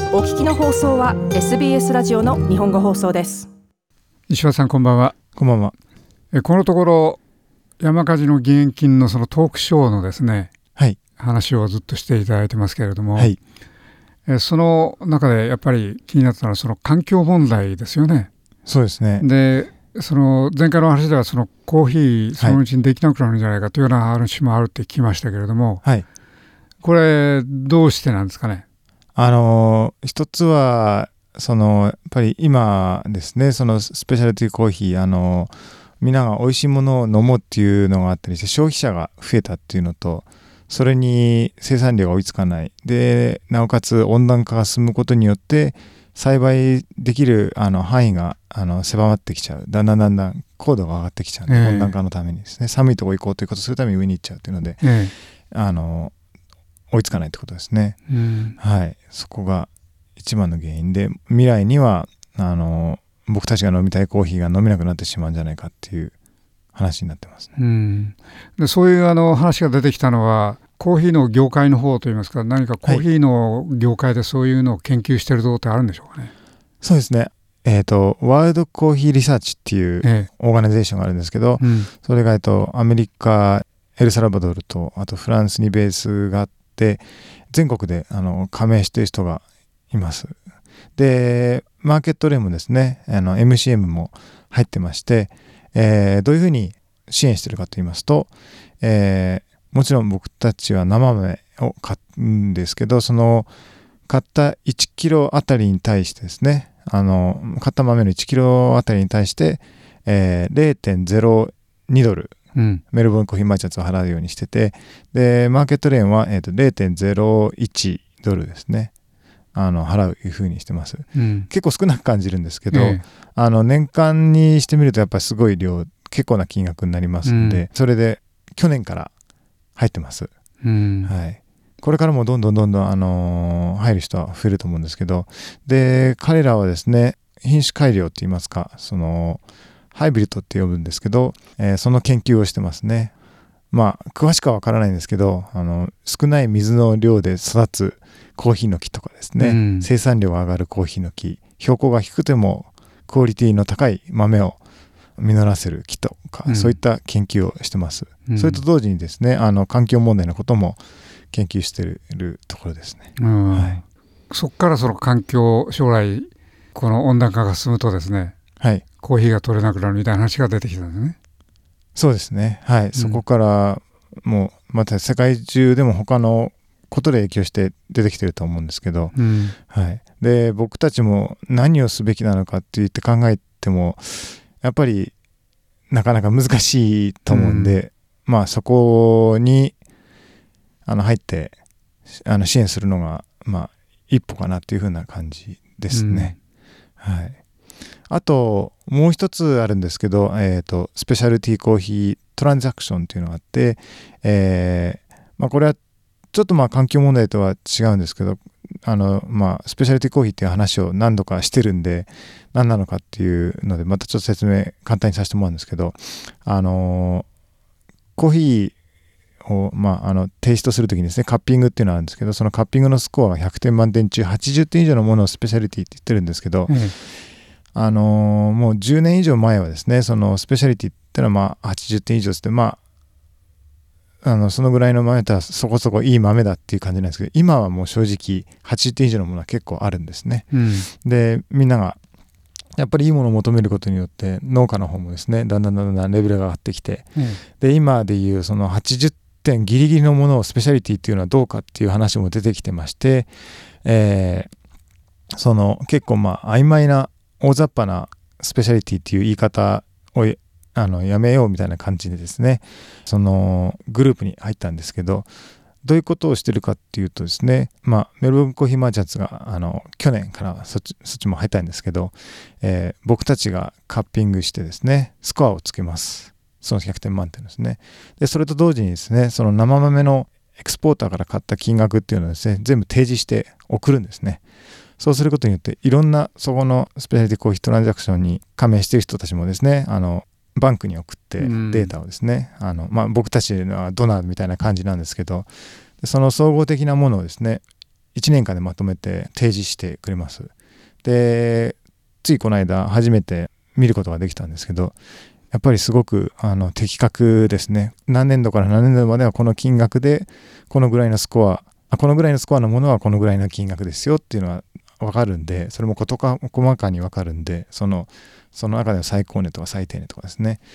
お聞きの放送は SBS ラジオの日本語放送です。 石橋さん、こんばんは。 こんばんは。 このところ山火事の義援金のそのトークショーのですね、 はい、 話をずっとしていただいてますけれども、 はい、 その中でやっぱり気になったのはその環境問題ですよね。 そうですね。 で、その前回の話ではそのコーヒーそのうちにできなくなるんじゃないかというような話もあるって聞きましたけれども、 はい、 これどうしてなんですかね。 一つはやっぱり今ですね、そのスペシャルティーコーヒーみんなが美味しいものを飲もうっていうのがあったりして、消費者が増えたっていうのと、それに生産量が追いつかないで、なおかつ温暖化が進むことによって栽培できる範囲が狭まってきちゃう。だんだん高度が上がってきちゃう、温暖化のためにですね、寒いとこ行こうということをするために上に行っちゃうっていうので、追いつかないってことですね。はい、そこが一番の原因で、未来には僕たちが飲みたいコーヒーが飲めなくなってしまうんじゃないかっていう話になってますね。 で、そういう話が出てきたのはコーヒーの業界の方といいますか、何かコーヒーの業界でそういうのを研究しているところってあるんでしょうかね。 そうですね。ワールドコーヒーリサーチっていうオーガナイゼーションがあるんですけど、それがアメリカ、エルサルバドルとあとフランスにベースがあって、全国で加盟している人がいます。で、マーケット連もですね、MCM も入ってまして、どういうふうに支援しているかと言いますと、もちろん僕たちは生豆を買うんですけど、その買った1キロあたりに対してですね、買った豆の1キロあたりに対して、0.02 ドル、メルボルンコーヒーマーチャンツを払うようにしてて、でマーケットレーンは、0.01 ドルですね、払ういうふうにしてます。結構少なく感じるんですけど、年間にしてみるとやっぱりすごい量、結構な金額になりますので、それで去年から入ってます。はい、これからもどんどん入る人は増えると思うんですけど、で彼らはですね、品種改良って言いますか、ハイブリッドって呼ぶんですけど、その研究をしてますね。詳しくは分からないんですけど、少ない水の量で育つコーヒーの木とかですね、生産量が上がるコーヒーの木、標高が低くてもクオリティの高い豆を実らせる木とか、そういった研究をしてます。それと同時にですね、環境問題のことも研究しているところですね。はい、 そこからその環境、将来この温暖化が進むとですね、 はい、 コーヒーが取れなくなるみたいな話が出てきたんですね。 そうですね。はい、そこからもうまた世界中でも他のことで影響して出てきてると思うんですけど、はい、で僕たちも何をすべきなのかって言って考えてもやっぱりなかなか難しいと思うんで、そこに入って支援するのが一歩かなというふうな感じですね。はい、あともう一つあるんですけど、スペシャルティーコーヒートランザクションというのがあって、これはちょっと環境問題とは違うんですけど、スペシャルティーコーヒーっていう話を何度かしてるんで、何なのかっていうのでまたちょっと説明簡単にさせてもらうんですけど、コーヒーをテイストするときにですね、カッピングっていうのがあるんですけど、そのカッピングのスコアが100点満点中80点以上のものをスペシャリティって言ってるんですけど、もう10年以上前はですね、そのスペシャリティっていうのは80点以上ですって、そのぐらいの豆だったらそこそこいい豆だっていう感じなんですけど、今はもう正直80点以上のものは結構あるんですね。でみんながやっぱりいいものを求めることによって農家の方もですね、だんだんレベルが上がってきて、で今でいうその80点ギリギリのものをスペシャリティっていうのはどうかっていう話も出てきてまして、結構曖昧な大雑把なスペシャリティっていう言い方をやめようみたいな感じでですね、そのグループに入ったんですけど、どういうことをしてるかっていうとですね、メルボルンコーヒーマーチャンツが去年からそっちも入ったんですけど、僕たちがカッピングしてですね、スコアをつけます。その100点満点ですね。でそれと同時にですね、その生豆のエクスポーターから買った金額っていうのをですね、全部提示して送るんですね。そうすることによっていろんなそこのスペシャリティコーヒートランザクションに加盟している人たちもですね、バンクに送ってデータをですね、僕たちはドナーみたいな感じなんですけど、その総合的なものをですね、 1年間でまとめて提示してくれます。でついこの間初めて見ることができたんですけど、やっぱりすごく的確ですね。何年度から何年度まではこの金額でこのぐらいのスコアのものはこのぐらいの金額ですよっていうのは分かるんで、それも細かに分かるんで、その中での最高値とか最低値とかですね、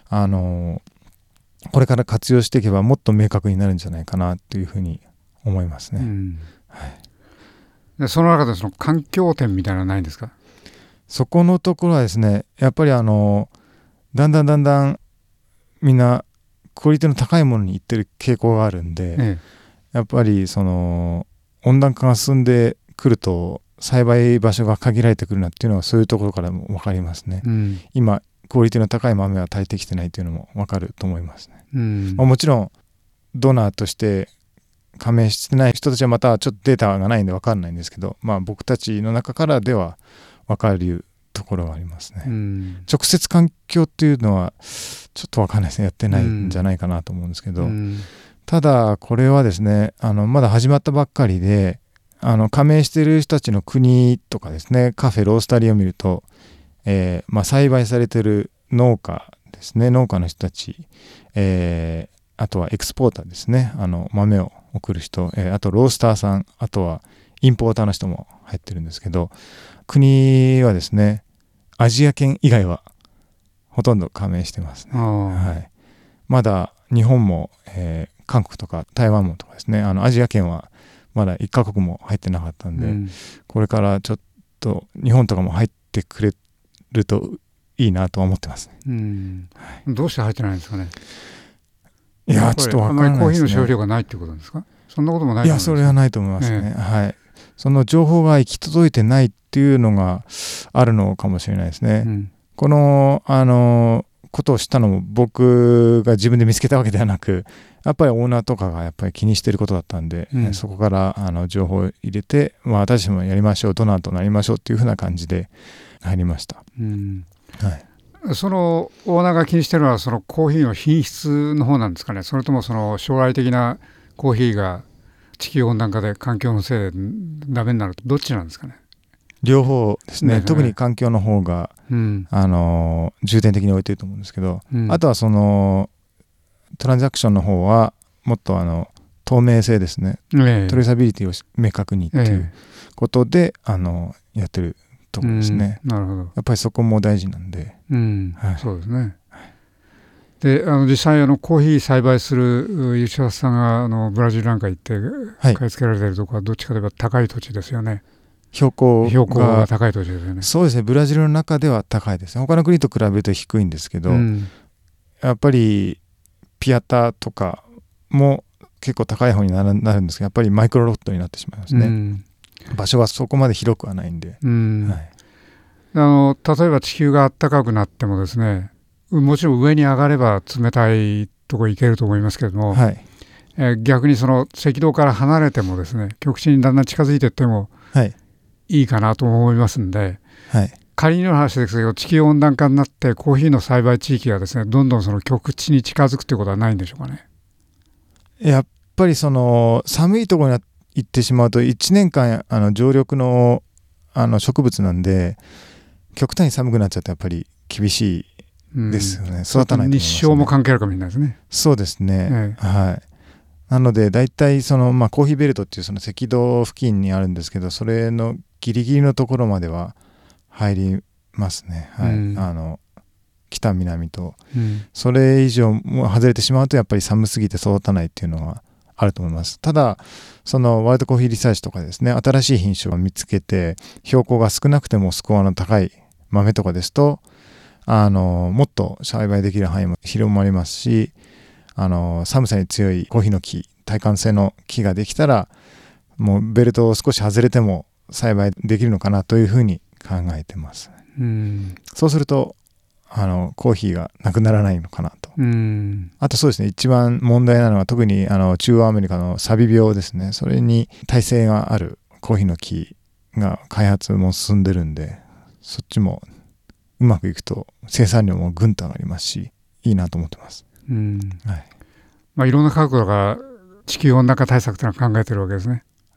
これから活用していけばもっと明確になるんじゃないかなというふうに思いますね。はい、 でその中でその環境点みたいなのはないんですか？ そこのところはですね、やっぱりだんだんみんなクオリティの高いものにいってる傾向があるんで、やっぱりその温暖化が進んでくると栽培場所が限られてくるなっていうのはそういうところからも分かりますね。今クオリティの高い豆は足りてきてないというのも分かると思いますね。もちろんドナーとして加盟してない人たちはまたちょっとデータがないんで分かんないんですけど、僕たちの中からでは分かるところがありますね。直接環境っていうのはちょっと分かんないですね。やってないんじゃないかなと思うんですけど、ただこれはですね、まだ始まったばっかりで、加盟している人たちの国とかですね、カフェロースタリーを見ると、栽培されている農家ですね、農家の人たち、あとはエクスポーターですね、豆を送る人、あとロースターさん、あとはインポーターの人も入ってるんですけど、国はですね、アジア圏以外はほとんど加盟してますね。まだ日本も、韓国とか台湾もとかですね、アジア圏はまだ1カ国も入ってなかったんで、これからちょっと日本とかも入ってくれるといいなとは思ってますね。 どうして入ってないんですかね？ いやちょっと分からないですね。あんまりコーヒーの消費量がないっていうことですか？そんなこともないと思います。 いやそれはないと思いますね。その情報が行き届いてないっていうのがあるのかもしれないですね。このことを知ったのも僕が自分で見つけたわけではなく、やっぱりオーナーとかがやっぱり気にしていることだったんで、そこから情報を入れて、私たちもやりましょう、ドナーとなりましょうっていうふうな感じで入りました。 そのオーナーが気にしているのはそのコーヒーの品質の方なんですかね？それともその将来的なコーヒーが地球温暖化で環境のせいでダメになるとどっちなんですかね？ 両方ですね。特に環境の方が、重点的に置いてると思うんですけど、あとはそのトランザクションの方はもっと透明性ですね、トレーサビリティを明確にっていうことで、やってるところですね。 なるほど。 やっぱりそこも大事なんで、 そうですね。で実際コーヒー栽培する吉田さんがブラジルなんか行って買い付けられているところはどっちかといえば高い土地ですよね。標高が高い土地ですよね。 そうですね。ブラジルの中では高いですね。他の国と比べると低いんですけど、やっぱりピアタとかも結構高い方になるんですけど、やっぱりマイクロロットになってしまいますね。場所はそこまで広くはないんで、 例えば地球が暖かくなってもですね、もちろん上に上がれば冷たいとこ行けると思いますけれども、逆にその赤道から離れてもですね、極地にだんだん近づいていってもいいかなと思いますんで、仮にの話ですけど、地球温暖化になってコーヒーの栽培地域がですね、どんどんその極地に近づくということはないんでしょうかね？ やっぱりその寒いところに行ってしまうと1年間常緑の植物なんで、極端に寒くなっちゃってやっぱり厳しいですよね。育たないと思いますね。 日照も関係あるかもしれないですね。 そうですね。なので大体その、コーヒーベルトっていうその赤道付近にあるんですけど、それのギリギリのところまでは入りますね。北南と、それ以上も外れてしまうとやっぱり寒すぎて育たないっていうのはあると思います。ただそのワールドコーヒーリサーチとかですね、新しい品種を見つけて標高が少なくてもスコアの高い豆とかですともっと栽培できる範囲も広まりますし、寒さに強いコーヒーの木、耐寒性の木ができたらもうベルトを少し外れても栽培できるのかなというふうに考えてます。そうするとコーヒーがなくならないのかなと。あとそうですね、一番問題なのは特に中央アメリカのサビ病ですね。それに耐性があるコーヒーの木が開発も進んでるんで、そっちもうまくいくと生産量もぐんと上がりますし、いいなと思ってます。 いろんな角度から地球温暖化対策というのは考えてるわけですね。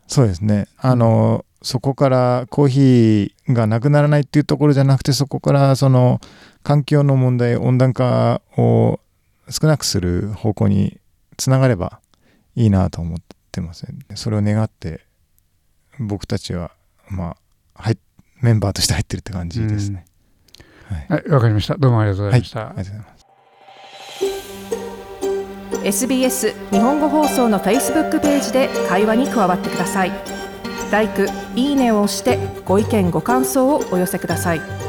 そうですね。そこからコーヒーがなくならないっていうところじゃなくて、そこからその環境の問題、温暖化を少なくする方向につながればいいなと思ってますね。それを願って僕たちはメンバーとして入ってるって感じですね。 はい、わかりました。どうもありがとうございました。 はい、ありがとうございます。 SBS 日本語放送の Facebook ページで会話に加わってください。LIKE、いいねを押してご意見ご感想をお寄せください。